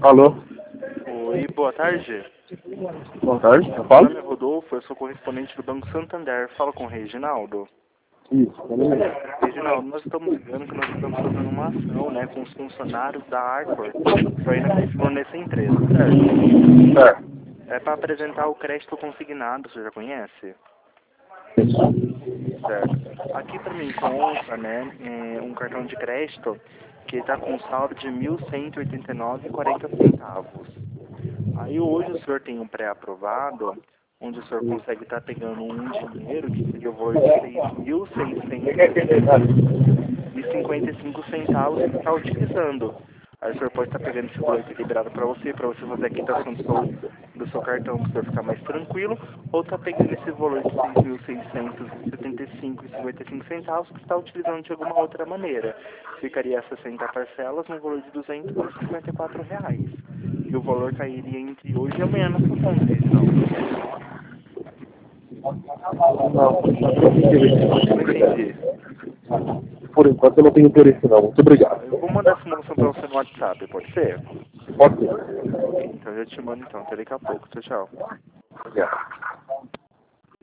Alô? Oi, boa tarde. Boa tarde, eu Meu falo? nome é Rodolfo, eu sou correspondente do Banco Santander. Fala com o Reginaldo. Isso, Reginaldo, nós estamos ligando que nós estamos fazendo uma ação, né, com os funcionários da Arcor, para ir fornecer empresa, certo? certo. É para apresentar o crédito consignado, você já conhece? Certo. Aqui para mim consta, né, um cartão de crédito que está com saldo de R$ 1.189,40. Aí hoje o senhor tem um pré-aprovado, onde o senhor consegue estar pegando um dinheiro que seria o valor de R$ 6.655 que está utilizando. Aí o senhor pode estar pegando esse valor equilibrado para você fazer a quitação do seu cartão, para o senhor ficar mais tranquilo, ou está pegando esse valor de R$ 6.675,55 que está utilizando de alguma outra maneira. Ficaria 60 parcelas no valor de R$ 254. E o valor cairia entre hoje e amanhã na sua conta, Reginaldo. Não, Não entendi. por enquanto eu não tenho interesse não. Muito obrigado. Eu vou mandar essa informação para você no WhatsApp, pode ser? Pode ser. Ok, então eu te mando então. Até daqui a pouco. Tchau, tchau. Obrigado.